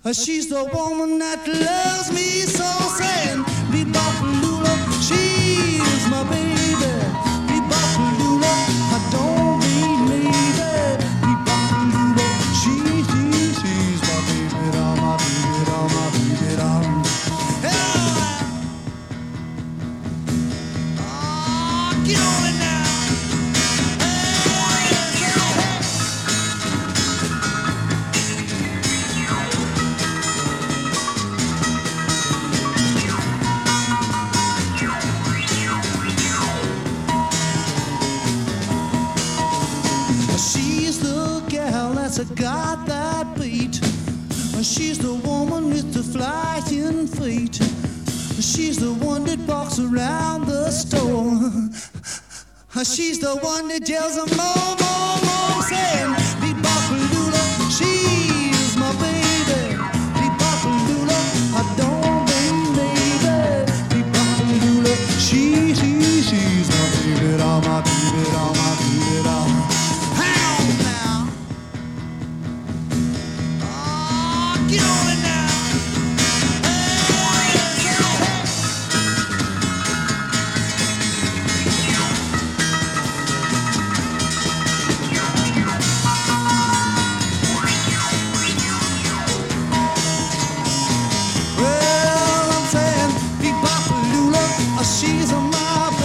She's the woman that loves me so, saying, Bebop-a-lula, she's my baby. Bebop-a-lula, I don't mean maybe. Bebop-a-lula, she's my baby, down, my baby, down, my baby, down. Oh, get on it now. She's the gal that's got that beat. She's the woman with the flying feet. She's the one that walks around the store. She's the one that yells a more, more, more, saying, Bebop-a-lula, she's my baby. Bebop-a-lula, I don't mean maybe. Bebop-a-lula, she's my baby, down, my baby, down, my baby, down. Get on it now. Well, I'm saying, Bebop-a-lula, she's my